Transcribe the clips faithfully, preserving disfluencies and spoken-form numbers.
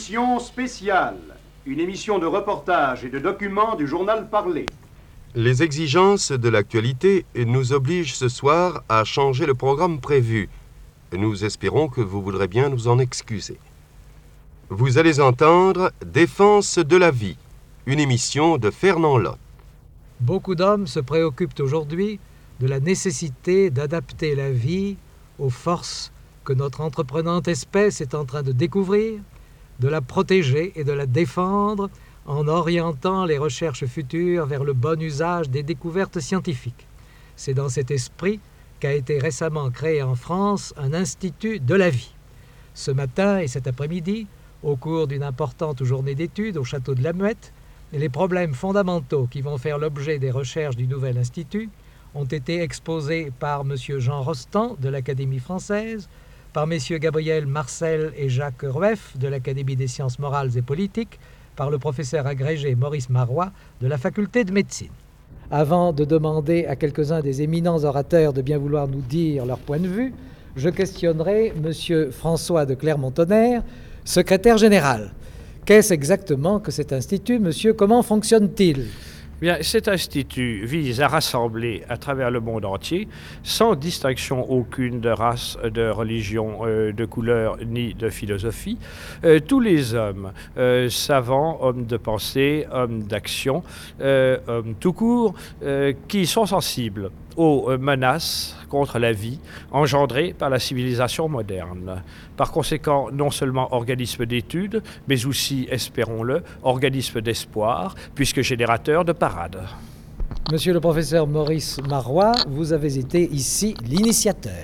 Édition spéciale, une émission de reportage et de documents du journal parlé. Les exigences de l'actualité nous obligent ce soir à changer le programme prévu. Nous espérons que vous voudrez bien nous en excuser. Vous allez entendre Défense de la vie, une émission de Fernand Lotte. Beaucoup d'hommes se préoccupent aujourd'hui de la nécessité d'adapter la vie aux forces que notre entreprenante espèce est en train de découvrir, de la protéger et de la défendre en orientant les recherches futures vers le bon usage des découvertes scientifiques. C'est dans cet esprit qu'a été récemment créé en France un institut de la vie. Ce matin et cet après-midi, au cours d'une importante journée d'études au château de la Muette, les problèmes fondamentaux qui vont faire l'objet des recherches du nouvel institut ont été exposés par M. Jean Rostand de l'Académie française, par messieurs Gabriel Marcel et Jacques Rueff de l'Académie des sciences morales et politiques, par le professeur agrégé Maurice Marois de la faculté de médecine. Avant de demander à quelques-uns des éminents orateurs de bien vouloir nous dire leur point de vue, je questionnerai M. François de Clermont-Tonnerre, secrétaire général. Qu'est-ce exactement que cet institut, monsieur? Comment fonctionne-t-il? Bien, cet institut vise à rassembler à travers le monde entier, sans distinction aucune de race, de religion, euh, de couleur ni de philosophie, euh, tous les hommes, euh, savants, hommes de pensée, hommes d'action, euh, hommes tout court, euh, qui sont sensibles aux menaces contre la vie engendrées par la civilisation moderne. Par conséquent, non seulement organisme d'études, mais aussi, espérons-le, organisme d'espoir, puisque générateur de parades. Monsieur le professeur Maurice Marois, vous avez été ici l'initiateur.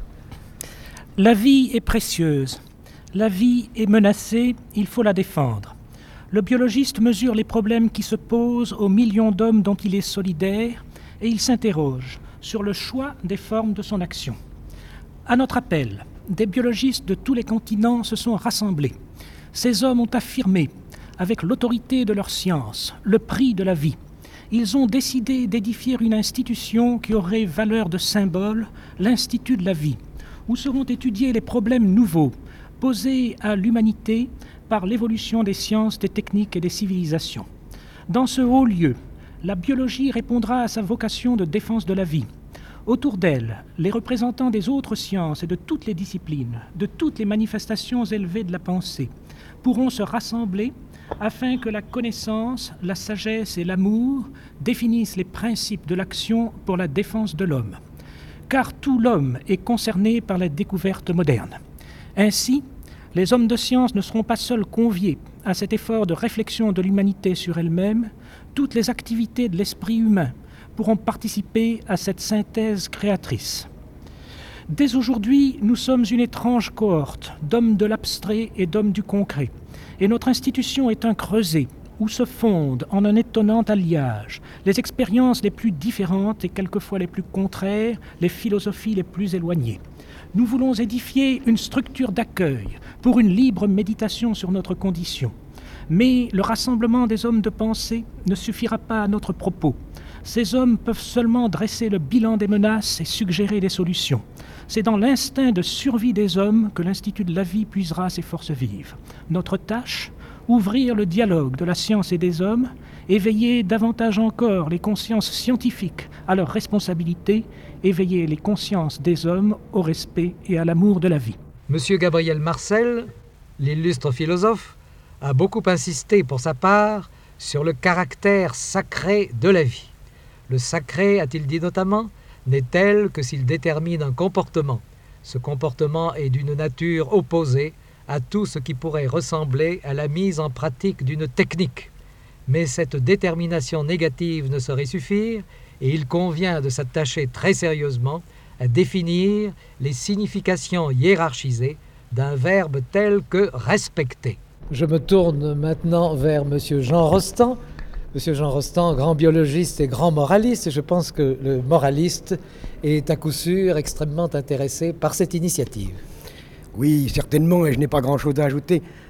La vie est précieuse. La vie est menacée, il faut la défendre. Le biologiste mesure les problèmes qui se posent aux millions d'hommes dont il est solidaire et il s'interroge sur le choix des formes de son action. À notre appel, des biologistes de tous les continents se sont rassemblés. Ces hommes ont affirmé, avec l'autorité de leur science, le prix de la vie. Ils ont décidé d'édifier une institution qui aurait valeur de symbole, l'Institut de la vie, où seront étudiés les problèmes nouveaux posés à l'humanité par l'évolution des sciences, des techniques et des civilisations. Dans ce haut lieu, la biologie répondra à sa vocation de défense de la vie. Autour d'elle, les représentants des autres sciences et de toutes les disciplines, de toutes les manifestations élevées de la pensée, pourront se rassembler afin que la connaissance, la sagesse et l'amour définissent les principes de l'action pour la défense de l'homme. Car tout l'homme est concerné par la découverte moderne. Ainsi, les hommes de science ne seront pas seuls conviés à cet effort de réflexion de l'humanité sur elle-même. Toutes les activités de l'esprit humain pourront participer à cette synthèse créatrice. Dès aujourd'hui, nous sommes une étrange cohorte d'hommes de l'abstrait et d'hommes du concret. Et notre institution est un creuset où se fondent en un étonnant alliage les expériences les plus différentes et quelquefois les plus contraires, les philosophies les plus éloignées. Nous voulons édifier une structure d'accueil pour une libre méditation sur notre condition. Mais le rassemblement des hommes de pensée ne suffira pas à notre propos. Ces hommes peuvent seulement dresser le bilan des menaces et suggérer des solutions. C'est dans l'instinct de survie des hommes que l'Institut de la vie puisera ses forces vives. Notre tâche, ouvrir le dialogue de la science et des hommes, éveiller davantage encore les consciences scientifiques à leurs responsabilités, éveiller les consciences des hommes au respect et à l'amour de la vie. Monsieur Gabriel Marcel, l'illustre philosophe, a beaucoup insisté pour sa part sur le caractère sacré de la vie. Le sacré, a-t-il dit notamment, n'est tel que s'il détermine un comportement. Ce comportement est d'une nature opposée à tout ce qui pourrait ressembler à la mise en pratique d'une technique. Mais cette détermination négative ne saurait suffire et il convient de s'attacher très sérieusement à définir les significations hiérarchisées d'un verbe tel que « respecter ». Je me tourne maintenant vers M. Jean Rostand. M. Jean Rostand, grand biologiste et grand moraliste, je pense que le moraliste est à coup sûr extrêmement intéressé par cette initiative. Oui, certainement, et je n'ai pas grand-chose à ajouter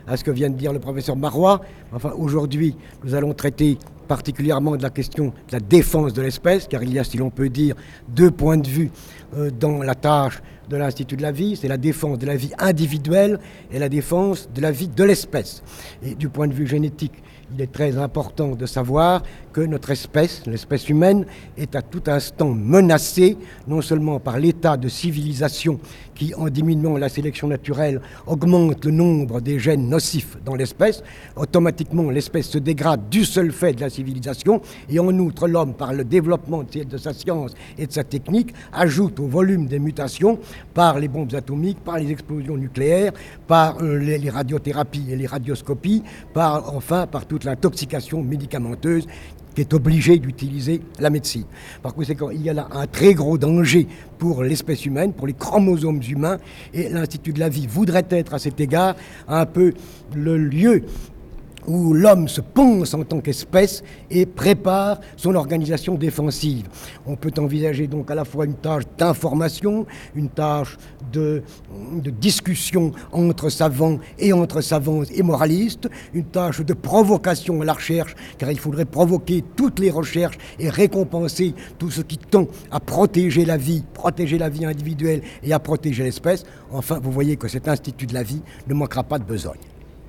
à ce que vient de dire le professeur Marois. Enfin, aujourd'hui, nous allons traiter particulièrement de la question de la défense de l'espèce, car il y a, si l'on peut dire, deux points de vue euh, dans la tâche de l'Institut de la vie. C'est la défense de la vie individuelle et la défense de la vie de l'espèce. Et du point de vue génétique, il est très important de savoir que notre espèce, l'espèce humaine, est à tout instant menacée, non seulement par l'état de civilisation qui, en diminuant la sélection naturelle, augmente le nombre des gènes nocifs dans l'espèce. Automatiquement, l'espèce se dégrade du seul fait de la civilisation, et en outre, l'homme, par le développement de sa science et de sa technique, ajoute au volume des mutations par les bombes atomiques, par les explosions nucléaires, par euh, les, les radiothérapies et les radioscopies, par, enfin, par toute l'intoxication médicamenteuse qui est obligée d'utiliser la médecine. Par conséquent, il y a là un très gros danger pour l'espèce humaine, pour les chromosomes humains, et l'Institut de la vie voudrait être à cet égard un peu le lieu où l'homme se pense en tant qu'espèce et prépare son organisation défensive. On peut envisager donc à la fois une tâche d'information, une tâche de, de discussion entre savants et entre savants et moralistes, une tâche de provocation à la recherche, car il faudrait provoquer toutes les recherches et récompenser tout ce qui tend à protéger la vie, protéger la vie individuelle et à protéger l'espèce. Enfin, vous voyez que cet Institut de la vie ne manquera pas de besogne.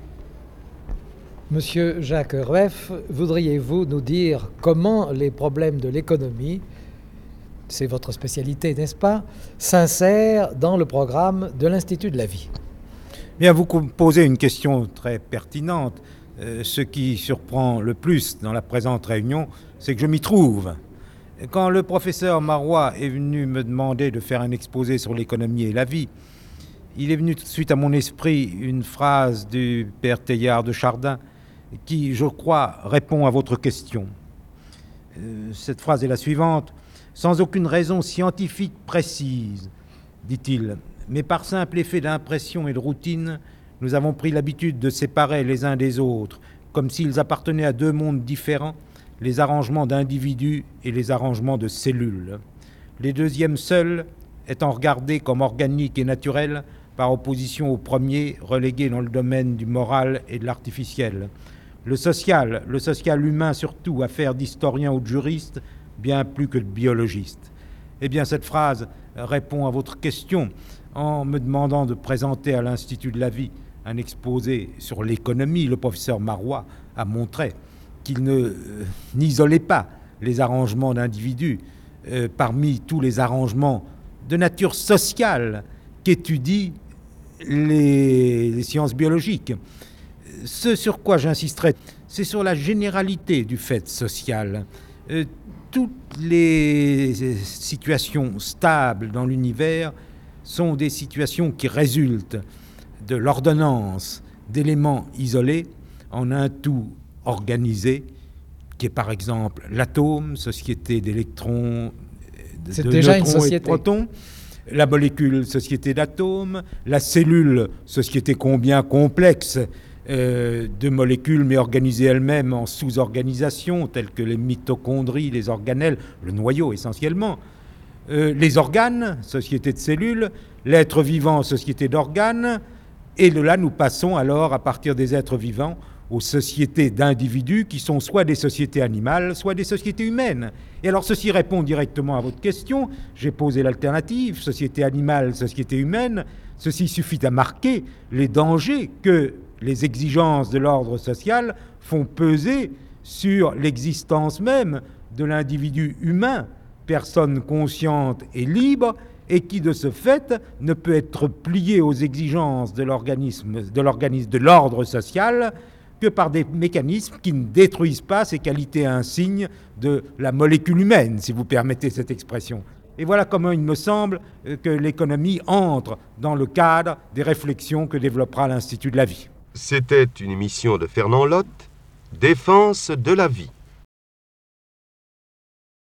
Monsieur Jacques Rueff, voudriez-vous nous dire comment les problèmes de l'économie, c'est votre spécialité, n'est-ce pas, s'insèrent dans le programme de l'Institut de la vie? Bien, vous posez une question très pertinente. Euh, ce qui surprend le plus dans la présente réunion, c'est que je m'y trouve. Quand le professeur Marois est venu me demander de faire un exposé sur l'économie et la vie, il est venu tout de suite à mon esprit une phrase du père Teilhard de Chardin qui, je crois, répond à votre question. Euh, cette phrase est la suivante. « Sans aucune raison scientifique précise, dit-il, mais par simple effet d'impression et de routine, nous avons pris l'habitude de séparer les uns des autres, comme s'ils appartenaient à deux mondes différents, les arrangements d'individus et les arrangements de cellules. Les deuxièmes seuls étant regardés comme organiques et naturels, par opposition au premier, relégué dans le domaine du moral et de l'artificiel. Le social, le social humain surtout, affaire d'historien ou de juriste, bien plus que de biologiste. » Eh bien, cette phrase répond à votre question en me demandant de présenter à l'Institut de la vie un exposé sur l'économie. Le professeur Marois a montré qu'il ne euh, n'isolait pas les arrangements d'individus euh, parmi tous les arrangements de nature sociale qu'étudient les, les sciences biologiques. Ce sur quoi j'insisterai, c'est sur la généralité du fait social. Euh, toutes les situations stables dans l'univers sont des situations qui résultent de l'ordonnance d'éléments isolés en un tout organisé, qui est par exemple l'atome, société d'électrons, de, c'est de déjà neutrons une société. Et de protons, la molécule, société d'atomes, la cellule, société combien complexe euh, de molécules, mais organisées elles-mêmes en sous-organisations, telles que les mitochondries, les organelles, le noyau essentiellement, euh, les organes, société de cellules, l'être vivant, société d'organes, et de là nous passons alors, à partir des êtres vivants, aux sociétés d'individus qui sont soit des sociétés animales, soit des sociétés humaines. Et alors ceci répond directement à votre question. J'ai posé l'alternative, société animale, société humaine. Ceci suffit à marquer les dangers que les exigences de l'ordre social font peser sur l'existence même de l'individu humain, personne consciente et libre, et qui de ce fait ne peut être plié aux exigences de l'organisme, de l'organisme, de l'ordre social que par des mécanismes qui ne détruisent pas ces qualités insignes de la molécule humaine, si vous permettez cette expression. Et voilà comment il me semble que l'économie entre dans le cadre des réflexions que développera l'Institut de la vie. C'était une émission de Fernand Lotte, Défense de la vie.